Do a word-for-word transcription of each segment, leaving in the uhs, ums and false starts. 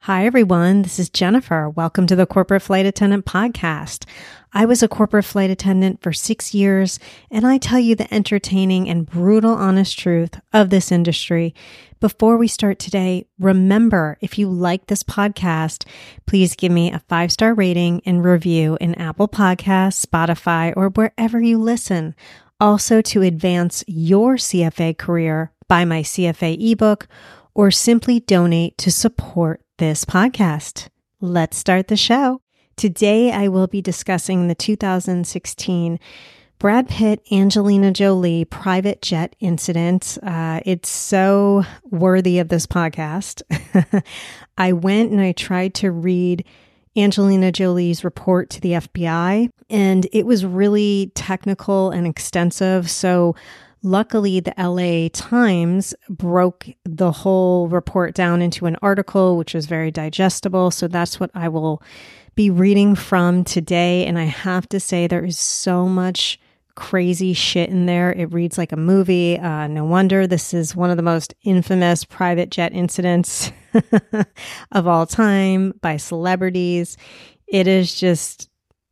Hi, everyone. This is Jennifer. Welcome to the Corporate Flight Attendant Podcast. I was a corporate flight attendant for six years, and I tell you the entertaining and brutal honest truth of this industry. Before we start today, remember, if you like this podcast, please give me a five-star rating and review in Apple Podcasts, Spotify, or wherever you listen. Also, to advance your C F A career, buy my C F A ebook, or simply donate to support this podcast. Let's start the show. Today, I will be discussing the two thousand sixteen Brad Pitt, Angelina Jolie private jet incident. Uh, it's so worthy of this podcast. I went and I tried to read Angelina Jolie's report to the F B I, and it was really technical and extensive. So luckily, the L A Times broke the whole report down into an article, which was very digestible. So that's what I will be reading from today. And I have to say, there is so much crazy shit in there. It reads like a movie. Uh, no wonder this is one of the most infamous private jet incidents of all time by celebrities. It is just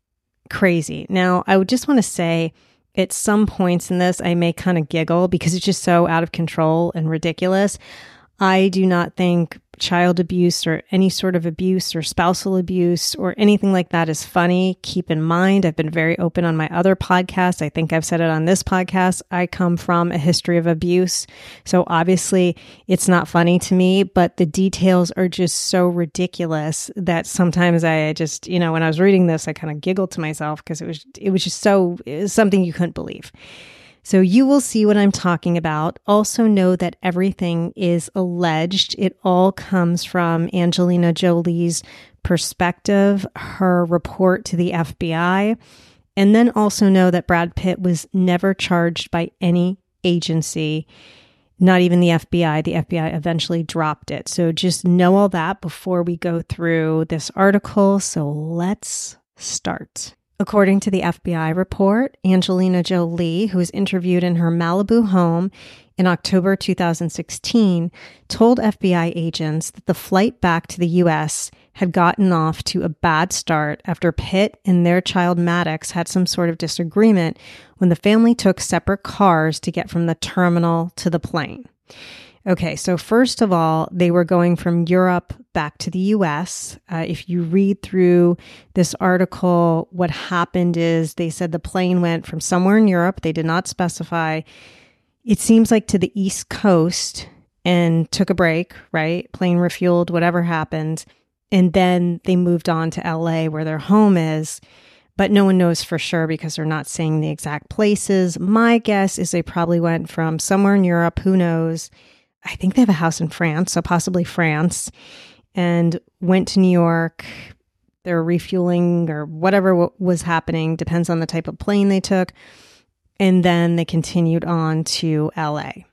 crazy. Now, I would just want to say, at some points in this, I may kind of giggle because it's just so out of control and ridiculous. I do not think child abuse or any sort of abuse or spousal abuse or anything like that is funny. Keep in mind, I've been very open on my other podcasts. I think I've said it on this podcast. I come from a history of abuse. So obviously it's not funny to me, but the details are just so ridiculous that sometimes I just, you know, when I was reading this, I kind of giggled to myself because it was, it was just so, it was something you couldn't believe. So you will see what I'm talking about. Also know that everything is alleged. It all comes from Angelina Jolie's perspective, her report to the F B I. And then also know that Brad Pitt was never charged by any agency, not even the F B I. The F B I eventually dropped it. So just know all that before we go through this article. So let's start. According to the F B I report, Angelina Jolie, who was interviewed in her Malibu home in October two thousand sixteen, told F B I agents that the flight back to the U S had gotten off to a bad start after Pitt and their child Maddox had some sort of disagreement when the family took separate cars to get from the terminal to the plane. Okay, so first of all, they were going from Europe back to the U S. Uh, if you read through this article, what happened is they said the plane went from somewhere in Europe. They did not specify. It seems like to the East Coast and took a break, right? Plane refueled, whatever happened. And then they moved on to L A where their home is. But no one knows for sure because they're not saying the exact places. My guess is they probably went from somewhere in Europe. Who knows? I think they have a house in France, so possibly France, and went to New York. They're refueling or whatever w- was happening, depends on the type of plane they took. And then they continued on to L A.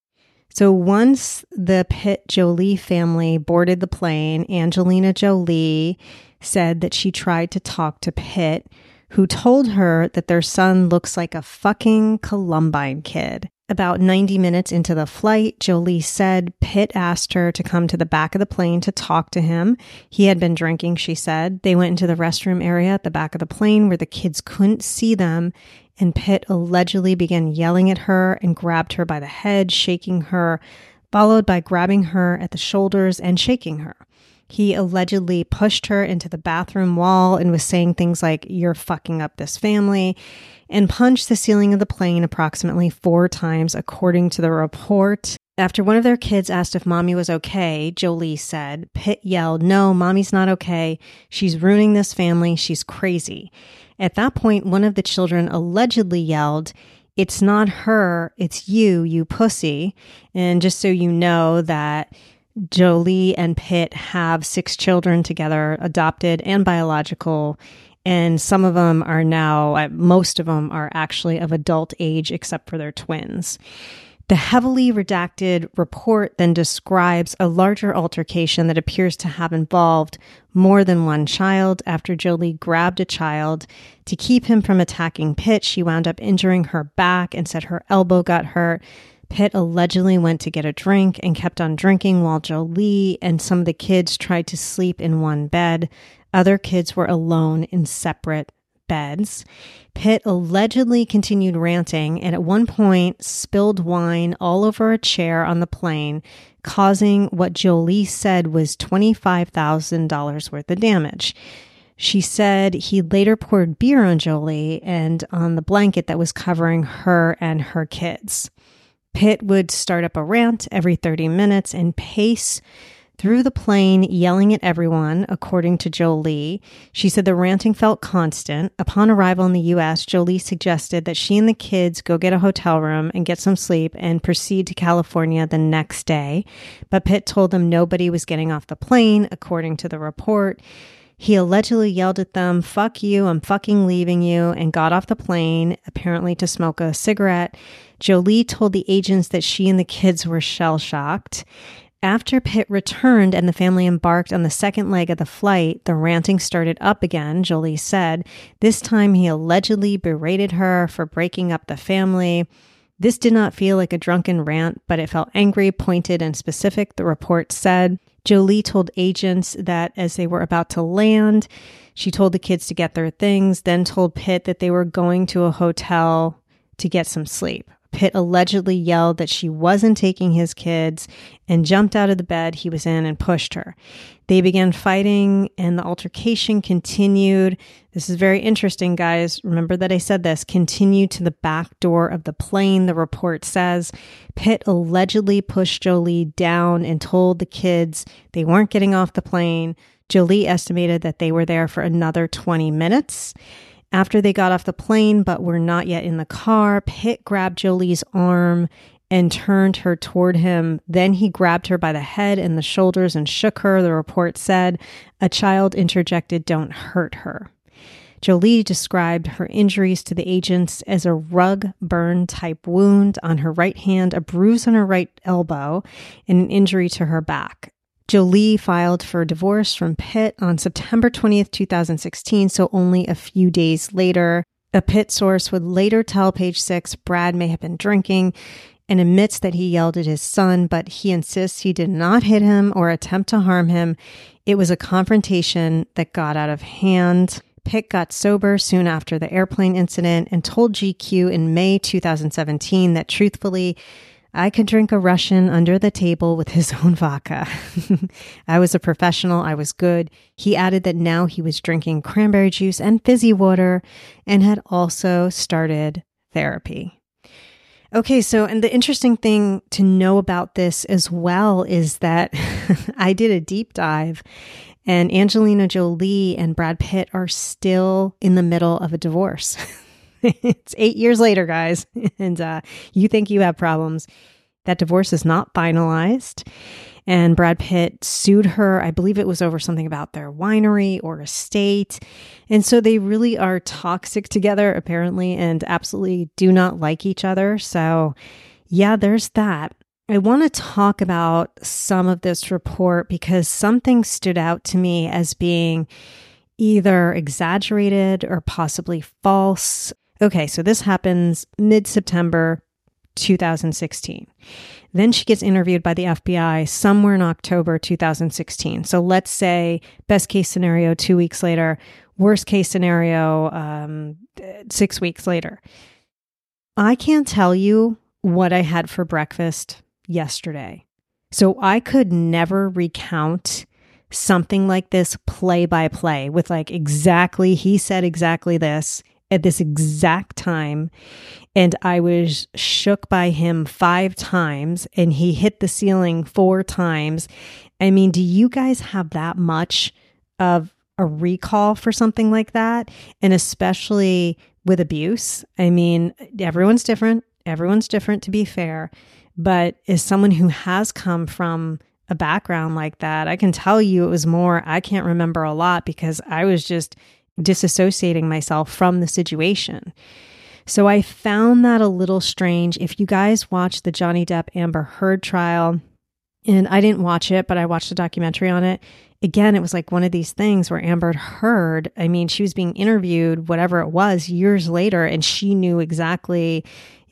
So once the Pitt-Jolie family boarded the plane, Angelina Jolie said that she tried to talk to Pitt, who told her that their son looks like a fucking Columbine kid. About ninety minutes into the flight, Jolie said Pitt asked her to come to the back of the plane to talk to him. He had been drinking, she said. They went into the restroom area at the back of the plane where the kids couldn't see them, and Pitt allegedly began yelling at her and grabbed her by the head, shaking her, followed by grabbing her at the shoulders and shaking her. He allegedly pushed her into the bathroom wall and was saying things like, "You're fucking up this family," and punched the ceiling of the plane approximately four times, according to the report. After one of their kids asked if mommy was okay, Jolie said, Pitt yelled, "No, mommy's not okay. She's ruining this family. She's crazy." At that point, one of the children allegedly yelled, "It's not her, it's you, you pussy." And just so you know that Jolie and Pitt have six children together, adopted and biological, and some of them are now, most of them are actually of adult age except for their twins. The heavily redacted report then describes a larger altercation that appears to have involved more than one child. After Jolie grabbed a child to keep him from attacking Pitt, she wound up injuring her back and said her elbow got hurt. Pitt allegedly went to get a drink and kept on drinking while Jolie and some of the kids tried to sleep in one bed. Other kids were alone in separate beds. Pitt allegedly continued ranting and at one point spilled wine all over a chair on the plane, causing what Jolie said was twenty-five thousand dollars worth of damage. She said he later poured beer on Jolie and on the blanket that was covering her and her kids. Pitt would start up a rant every thirty minutes and pace through the plane, yelling at everyone, according to Jolie. She said the ranting felt constant. Upon arrival in the U S, Jolie suggested that she and the kids go get a hotel room and get some sleep and proceed to California the next day. But Pitt told them nobody was getting off the plane, according to the report. He allegedly yelled at them, "Fuck you, I'm fucking leaving you," and got off the plane, apparently to smoke a cigarette. Jolie told the agents that she and the kids were shell-shocked. After Pitt returned and the family embarked on the second leg of the flight, the ranting started up again, Jolie said. This time he allegedly berated her for breaking up the family. This did not feel like a drunken rant, but it felt angry, pointed, and specific, the report said. Jolie told agents that as they were about to land, she told the kids to get their things, then told Pitt that they were going to a hotel to get some sleep. Pitt allegedly yelled that she wasn't taking his kids and jumped out of the bed he was in and pushed her. They began fighting and the altercation continued. This is very interesting, guys. Remember that I said this. Continued to the back door of the plane, the report says. Pitt allegedly pushed Jolie down and told the kids they weren't getting off the plane. Jolie estimated that they were there for another twenty minutes. After they got off the plane but were not yet in the car, Pitt grabbed Jolie's arm and turned her toward him. Then he grabbed her by the head and the shoulders and shook her, the report said. A child interjected, "Don't hurt her." Jolie described her injuries to the agents as a rug burn type wound on her right hand, a bruise on her right elbow, and an injury to her back. Jolie filed for divorce from Pitt on September twentieth, two thousand sixteen, so only a few days later. A Pitt source would later tell Page Six Brad may have been drinking and admits that he yelled at his son, but he insists he did not hit him or attempt to harm him. It was a confrontation that got out of hand. Pitt got sober soon after the airplane incident and told G Q in May two thousand seventeen that truthfully, I could drink a Russian under the table with his own vodka. I was a professional. I was good. He added that now he was drinking cranberry juice and fizzy water and had also started therapy. Okay, so, and the interesting thing to know about this as well is that I did a deep dive and Angelina Jolie and Brad Pitt are still in the middle of a divorce. It's eight years later, guys, and uh, you think you have problems. That divorce is not finalized, and Brad Pitt sued her. I believe it was over something about their winery or estate, and so they really are toxic together, apparently, and absolutely do not like each other. So, yeah, there's that. I want to talk about some of this report because something stood out to me as being either exaggerated or possibly false. Okay, so this happens mid-September two thousand sixteen. Then she gets interviewed by the F B I somewhere in October two thousand sixteen. So let's say best case scenario, two weeks later, worst case scenario, um, six weeks later. I can't tell you what I had for breakfast yesterday. So I could never recount something like this play by play with like exactly, he said exactly this at this exact time. And I was shook by him five times and he hit the ceiling four times. I mean, do you guys have that much of a recall for something like that? And especially with abuse. I mean, everyone's different. Everyone's different, to be fair. But as someone who has come from a background like that, I can tell you it was more, I can't remember a lot because I was just disassociating myself from the situation. So I found that a little strange. If you guys watched the Johnny Depp Amber Heard trial, and I didn't watch it, but I watched a documentary on it. Again, it was like one of these things where Amber Heard, I mean, she was being interviewed, whatever it was, years later, and she knew exactly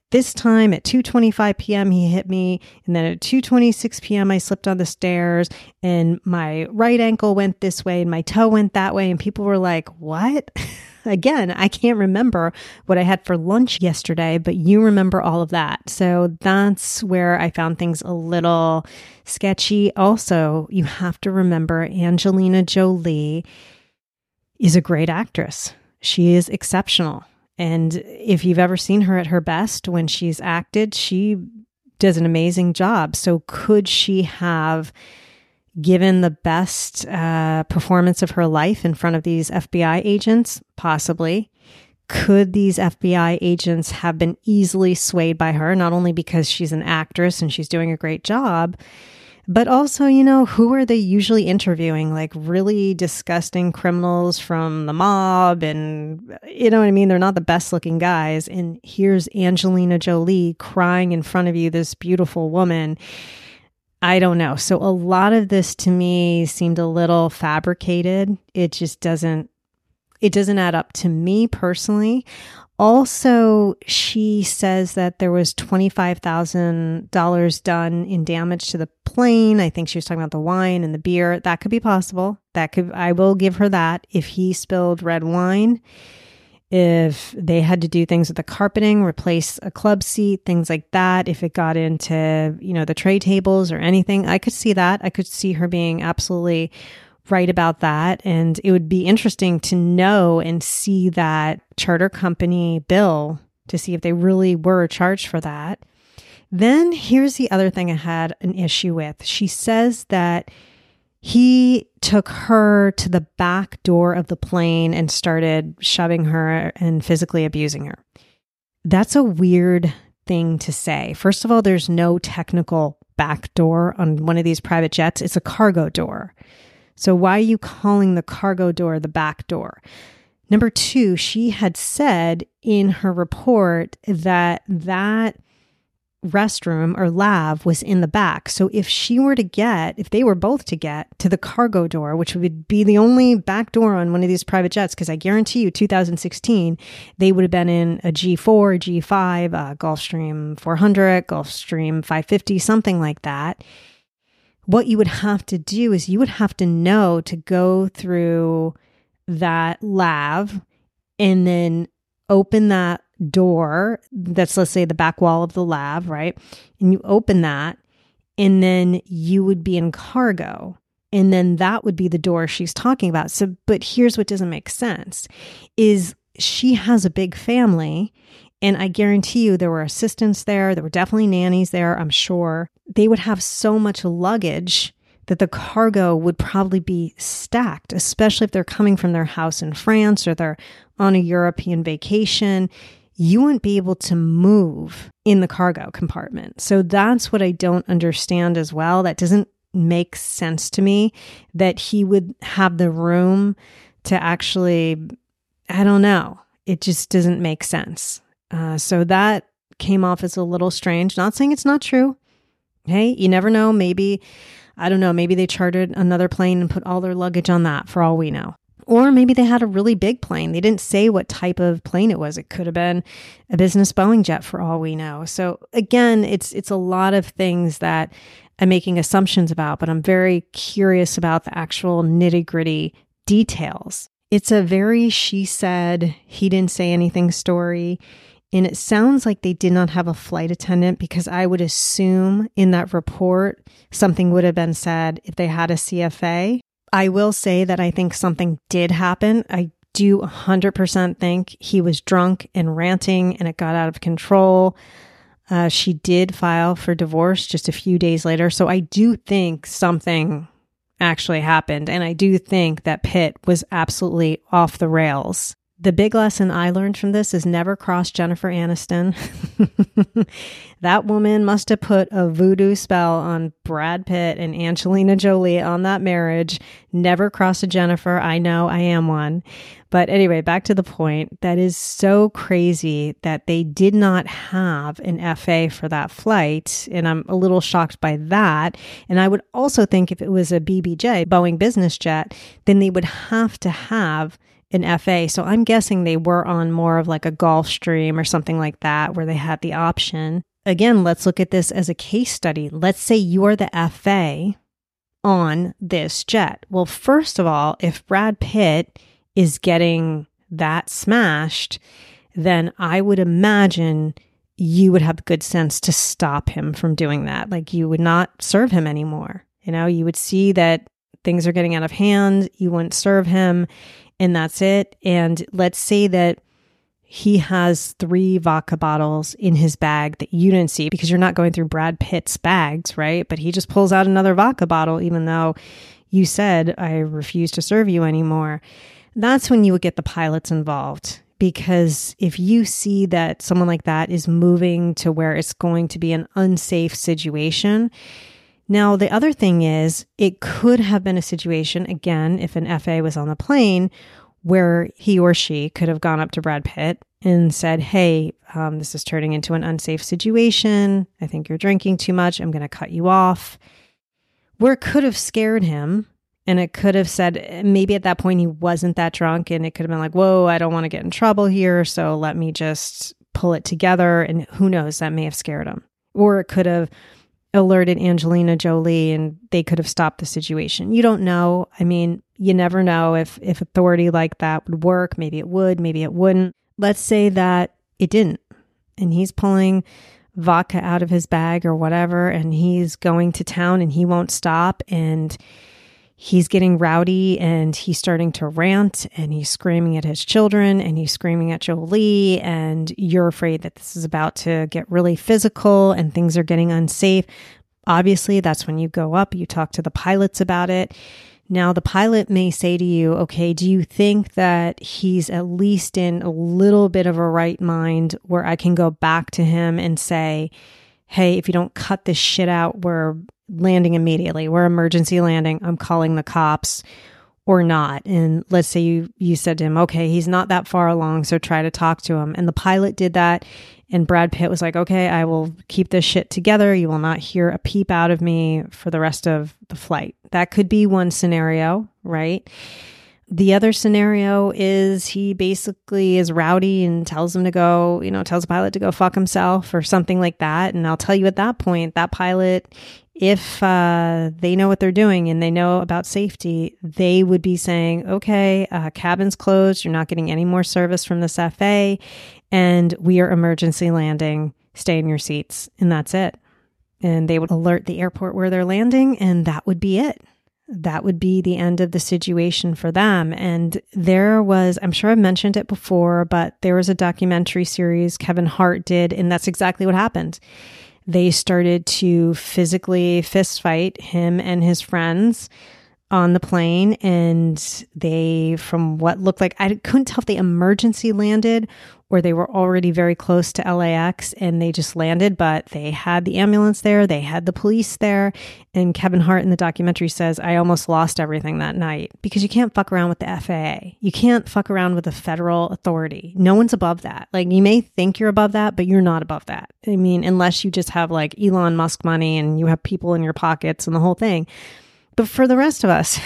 this time at two twenty-five p.m. he hit me, and then at two twenty-six p.m. I slipped on the stairs and my right ankle went this way and my toe went that way, and people were like, what? Again, I can't remember what I had for lunch yesterday, but you remember all of that. So that's where I found things a little sketchy. Also, you have to remember Angelina Jolie is a great actress. She is exceptional. And if you've ever seen her at her best when she's acted, she does an amazing job. So could she have given the best uh, performance of her life in front of these F B I agents? Possibly. Could these F B I agents have been easily swayed by her, not only because she's an actress and she's doing a great job, but also, you know, who are they usually interviewing? Like really disgusting criminals from the mob, and you know what I mean? They're not the best looking guys. And here's Angelina Jolie crying in front of you, this beautiful woman. I don't know. So a lot of this to me seemed a little fabricated. It just doesn't, it doesn't add up to me personally. Also, she says that there was twenty-five thousand dollars done in damage to the plane. I think she was talking about the wine and the beer. That could be possible. That could, I will give her that. If he spilled red wine, if they had to do things with the carpeting, replace a club seat, things like that, if it got into, you know, the tray tables or anything, I could see that. I could see her being absolutely right about that. And it would be interesting to know and see that charter company bill to see if they really were charged for that. Then here's the other thing I had an issue with. She says that he took her to the back door of the plane and started shoving her and physically abusing her. That's a weird thing to say. First of all, there's no technical back door on one of these private jets. It's a cargo door. So why are you calling the cargo door the back door? Number two, she had said in her report that that restroom or lav was in the back. So if she were to get, if they were both to get to the cargo door, which would be the only back door on one of these private jets, because I guarantee you two thousand sixteen, they would have been in a G four, a G five, a Gulfstream four hundred, Gulfstream five fifty, something like that. What you would have to do is you would have to know to go through that lav and then open that door. That's, let's say, the back wall of the lav, right? And you open that, and then you would be in cargo. And then that would be the door she's talking about. So, but here's what doesn't make sense is she has a big family. And I guarantee you there were assistants there. There were definitely nannies there, I'm sure. They would have so much luggage that the cargo would probably be stacked, especially if they're coming from their house in France or they're on a European vacation. You wouldn't be able to move in the cargo compartment. So that's what I don't understand as well. That doesn't make sense to me that he would have the room to actually, I don't know. It just doesn't make sense. Uh, so that came off as a little strange. Not saying it's not true. Hey, you never know. Maybe, I don't know, maybe they chartered another plane and put all their luggage on that for all we know. Or maybe they had a really big plane. They didn't say what type of plane it was. It could have been a business Boeing jet for all we know. So again, it's it's a lot of things that I'm making assumptions about, but I'm very curious about the actual nitty-gritty details. It's a very she said, he didn't say anything story. And it sounds like they did not have a flight attendant, because I would assume in that report something would have been said if they had a C F A. I will say that I think something did happen. I do one hundred percent think he was drunk and ranting and it got out of control. Uh, she did file for divorce just a few days later. So I do think something actually happened. And I do think that Pitt was absolutely off the rails. The big lesson I learned from this is never cross Jennifer Aniston. That woman must have put a voodoo spell on Brad Pitt and Angelina Jolie on that marriage. Never cross a Jennifer. I know, I am one. But anyway, back to the point. That is so crazy that they did not have an F A for that flight. And I'm a little shocked by that. And I would also think if it was a B B J, Boeing business jet, then they would have to have an F A. So I'm guessing they were on more of like a Gulfstream or something like that where they had the option. Again, let's look at this as a case study. Let's say you are the F A on this jet. Well, first of all, if Brad Pitt is getting that smashed, then I would imagine you would have good sense to stop him from doing that. Like you would not serve him anymore. You know, you would see that things are getting out of hand. You wouldn't serve him and that's it. And let's say that he has three vodka bottles in his bag that you didn't see because you're not going through Brad Pitt's bags, right? But he just pulls out another vodka bottle, even though you said, I refuse to serve you anymore. That's when you would get the pilots involved. Because if you see that someone like that is moving to where it's going to be an unsafe situation. Now, the other thing is it could have been a situation, again, if an F A was on the plane, where he or she could have gone up to Brad Pitt and said, hey, um, this is turning into an unsafe situation. I think you're drinking too much. I'm going to cut you off. Where it could have scared him. And it could have said, maybe at that point he wasn't that drunk and it could have been like, whoa, I don't want to get in trouble here. So let me just pull it together. And who knows, that may have scared him. Or it could have alerted Angelina Jolie and they could have stopped the situation. You don't know. I mean, you never know if, if authority like that would work. Maybe it would, maybe it wouldn't. Let's say that it didn't. And he's pulling vodka out of his bag or whatever. And he's going to town and he won't stop. And he's getting rowdy and he's starting to rant and he's screaming at his children and he's screaming at Jolie and you're afraid that this is about to get really physical and things are getting unsafe. Obviously, that's when you go up, you talk to the pilots about it. Now, the pilot may say to you, okay, do you think that he's at least in a little bit of a right mind where I can go back to him and say, hey, if you don't cut this shit out, we're landing immediately. We're emergency landing. I'm calling the cops or not. And let's say you, you said to him, okay, he's not that far along, so try to talk to him. And the pilot did that. And Brad Pitt was like, okay, I will keep this shit together. You will not hear a peep out of me for the rest of the flight. That could be one scenario, right? The other scenario is he basically is rowdy and tells him to go, you know, tells the pilot to go fuck himself or something like that. And I'll tell you at that point, that pilot, if uh, they know what they're doing and they know about safety, they would be saying, okay, uh, cabin's closed. You're not getting any more service from this F A and we are emergency landing. Stay in your seats. And that's it. And they would alert the airport where they're landing and that would be it. That would be the end of the situation for them. And there was, I'm sure I've mentioned it before, but there was a documentary series Kevin Hart did, and that's exactly what happened. They started to physically fist fight, him and his friends, on the plane. And they, from what looked like, I couldn't tell if they emergency landed or they were already very close to L A X and they just landed, but they had the ambulance there. They had the police there. And Kevin Hart in the documentary says, I almost lost everything that night because you can't fuck around with the F A A. You can't fuck around with the federal authority. No one's above that. Like you may think you're above that, but you're not above that. I mean, unless you just have like Elon Musk money and you have people in your pockets and the whole thing. But for the rest of us,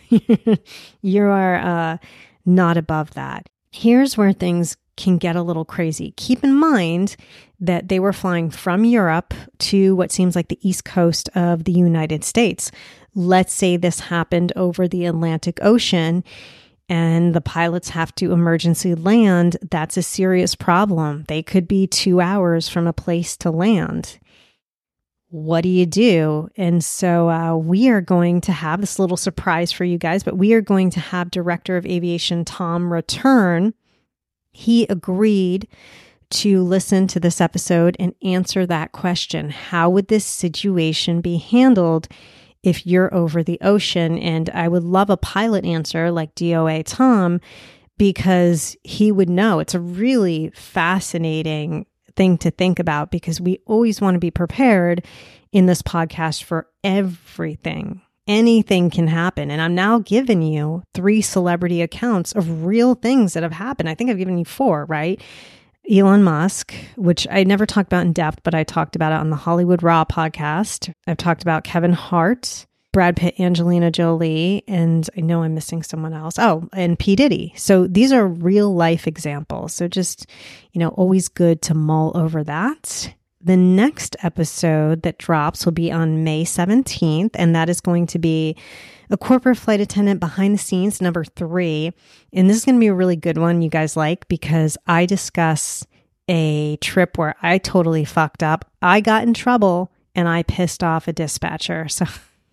you are uh, not above that. Here's where things can get a little crazy. Keep in mind that they were flying from Europe to what seems like the East Coast of the United States. Let's say this happened over the Atlantic Ocean and the pilots have to emergency land. That's a serious problem. They could be two hours from a place to land. What do you do? And so uh, we are going to have this little surprise for you guys, but we are going to have Director of Aviation Tom return. He agreed to listen to this episode and answer that question. How would this situation be handled if you're over the ocean? And I would love a pilot answer like D O A Tom, because he would know. It's a really fascinating thing to think about because we always want to be prepared in this podcast for everything. Anything can happen. And I'm now giving you three celebrity accounts of real things that have happened. I think I've given you four, right? Elon Musk, which I never talked about in depth, but I talked about it on the Hollywood Raw podcast. I've talked about Kevin Hart, Brad Pitt, Angelina Jolie, and I know I'm missing someone else. Oh, and P. Diddy. So these are real life examples. So just, you know, always good to mull over that. The next episode that drops will be on May seventeenth, and that is going to be a corporate flight attendant behind the scenes, number three. And this is going to be a really good one you guys like, because I discuss a trip where I totally fucked up. I got in trouble and I pissed off a dispatcher. So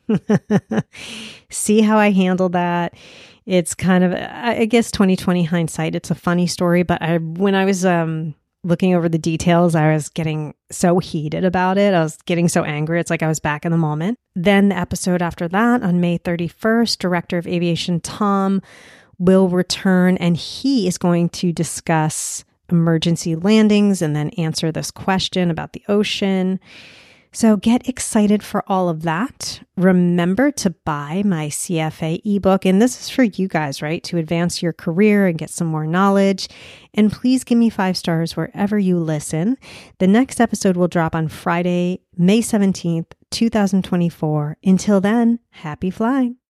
see how I handled that. It's kind of, I guess, twenty twenty hindsight. It's a funny story, but I, when I was um, looking over the details, I was getting so heated about it. I was getting so angry. It's like I was back in the moment. Then the episode after that, on May thirty-first, Director of Aviation Tom will return, and he is going to discuss emergency landings and then answer this question about the ocean. So get excited for all of that. Remember to buy my C F A ebook. And this is for you guys, right? To advance your career and get some more knowledge. And please give me five stars wherever you listen. The next episode will drop on Friday, May seventeenth, two thousand twenty-four. Until then, happy flying.